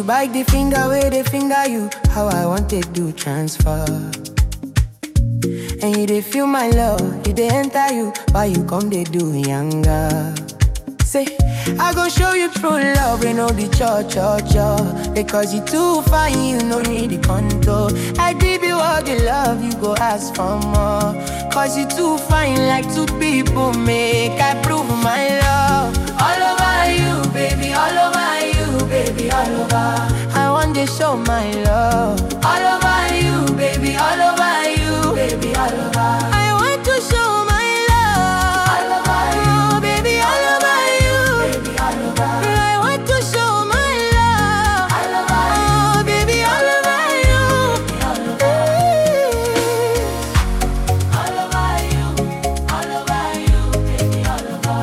bite the finger where they finger you. How I want to do transfer. And you they feel my love, you they enter you. Why you come they do younger? Say, I gon' show you true love, you know the cho. Because you too fine, you no need the control. I give you all the love, you go ask for more. Cause you too fine, like two people make I prove my love. All over you, baby, all over you, baby, all over. I want to show my love. All over you, baby, all over you, baby, all over. I want to show my love. All over you, baby, all over you, baby, all over. I want to show my love. All over you, baby, all over you, all over you, all over you, baby, all over.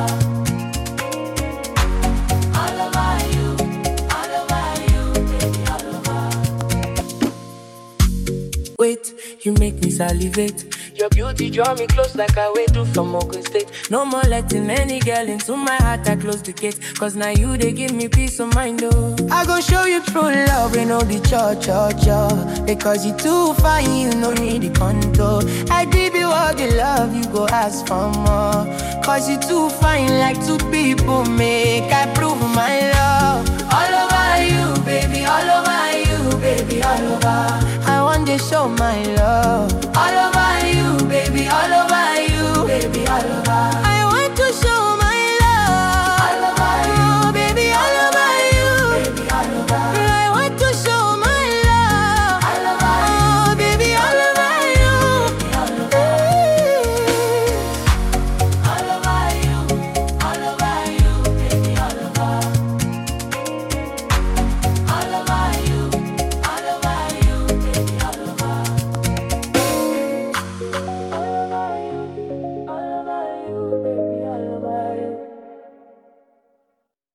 All over you, baby, all over. Wait, you make me salivate. Your beauty draw me close like I wait to from Ogun State. No more letting any girl into my heart, I close the gate. Cause now you, they give me peace of mind, oh. I gon' show you true love, you know the cho. Because you too fine, you no need the control. I give you all the love, you go ask for more. Cause you too fine, like two people make I prove my love. All over you, baby, all over you, baby, all over. I want to show my love. All over